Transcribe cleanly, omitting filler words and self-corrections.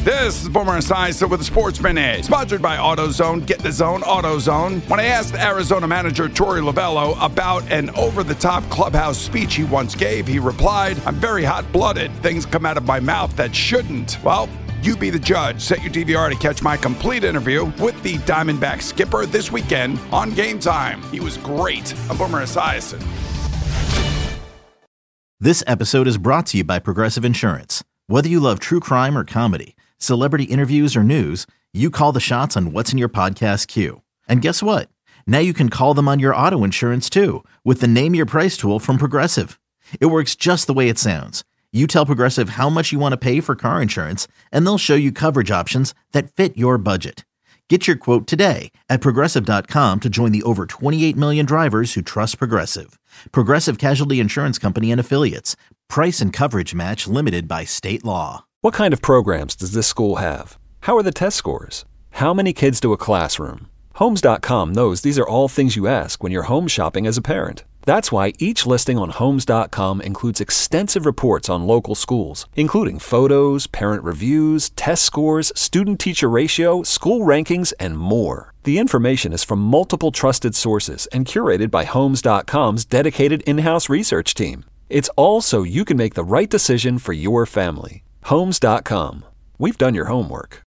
This is Boomer Esiason with the Sportsman Edge, sponsored by AutoZone. Get the zone, AutoZone. When I asked Arizona manager Torey Lovullo about an over-the-top clubhouse speech he once gave, he replied, "I'm very hot-blooded. Things come out of my mouth that shouldn't." Well, you be the judge. Set your DVR to catch my complete interview with the Diamondback skipper this weekend on Game Time. He was great. I'm Boomer Esiason. This episode is brought to you by Progressive Insurance. Whether you love true crime or comedy, celebrity interviews or news, you call the shots on what's in your podcast queue. And guess what? Now you can call them on your auto insurance too with the Name Your Price tool from Progressive. It works just the way it sounds. You tell Progressive how much you want to pay for car insurance, and they'll show you coverage options that fit your budget. Get your quote today at Progressive.com to join the over 28 million drivers who trust Progressive. Progressive Casualty Insurance Company and Affiliates. Price and coverage match limited by state law. What kind of programs does this school have? How are the test scores? How many kids do a classroom? Homes.com knows these are all things you ask when you're home shopping as a parent. That's why each listing on Homes.com includes extensive reports on local schools, including photos, parent reviews, test scores, student-teacher ratio, school rankings, and more. The information is from multiple trusted sources and curated by Homes.com's dedicated in-house research team. It's all so you can make the right decision for your family. Homes.com. We've done your homework.